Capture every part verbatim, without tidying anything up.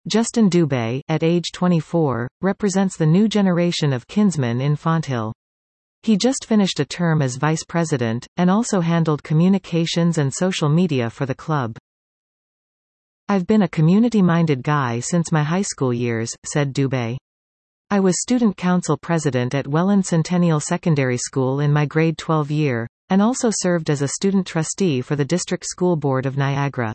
Justin Dubé, at age twenty-four, represents the new generation of Kinsmen in Fonthill. He just finished a term as vice president, and also handled communications and social media for the club. "I've been a community-minded guy since my high school years," said Dubé. "I was student council president at Welland Centennial Secondary School in my grade twelve year, and also served as a student trustee for the District School Board of Niagara."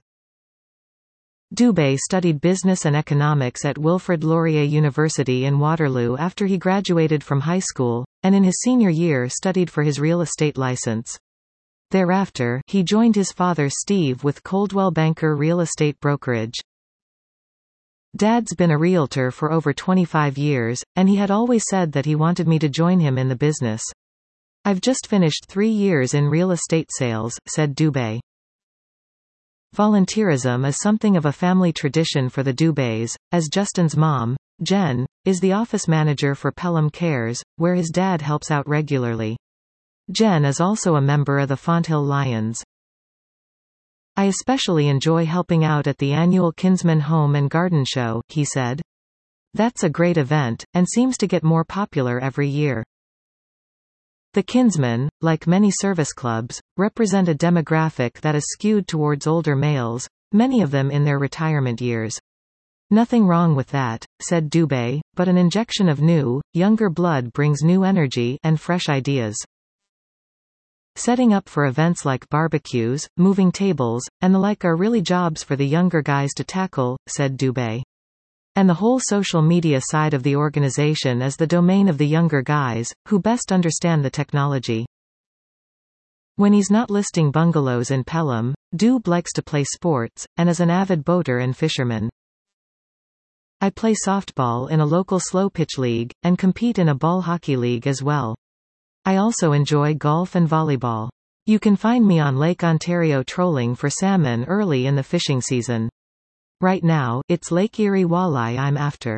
Dubé studied business and economics at Wilfrid Laurier University in Waterloo after he graduated from high school, and in his senior year studied for his real estate license. Thereafter, he joined his father Steve with Coldwell Banker Real Estate Brokerage. "Dad's been a realtor for over twenty-five years, and he had always said that he wanted me to join him in the business. I've just finished three years in real estate sales," said Dubé. Volunteerism is something of a family tradition for the Dubés, as Justin's mom, Jen, is the office manager for Pelham Cares, where his dad helps out regularly. Jen is also a member of the Fonthill Lions. "I especially enjoy helping out at the annual Kinsman Home and Garden Show," he said. "That's a great event, and seems to get more popular every year." The Kinsmen, like many service clubs, represent a demographic that is skewed towards older males, many of them in their retirement years. "Nothing wrong with that," said Dubé, "but an injection of new, younger blood brings new energy and fresh ideas. Setting up for events like barbecues, moving tables, and the like are really jobs for the younger guys to tackle," said Dubé. "And the whole social media side of the organization is the domain of the younger guys, who best understand the technology." When he's not listing bungalows in Pelham, Dube likes to play sports, and is an avid boater and fisherman. "I play softball in a local slow-pitch league, and compete in a ball hockey league as well. I also enjoy golf and volleyball. You can find me on Lake Ontario trolling for salmon early in the fishing season. Right now, it's Lake Erie walleye I'm after."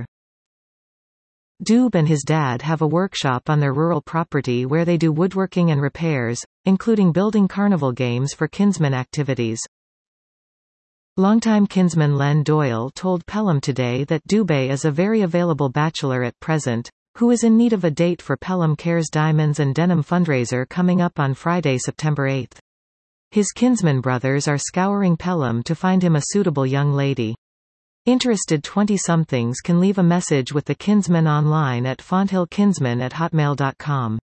Dube and his dad have a workshop on their rural property where they do woodworking and repairs, including building carnival games for Kinsman activities. Longtime Kinsman Len Doyle told Pelham Today that Dubé is a very available bachelor at present, who is in need of a date for Pelham Cares Diamonds and Denim fundraiser coming up on Friday, September eighth. His Kinsman brothers are scouring Pelham to find him a suitable young lady. Interested twenty-somethings can leave a message with the Kinsman online at fonthillkinsman at hotmail dot com.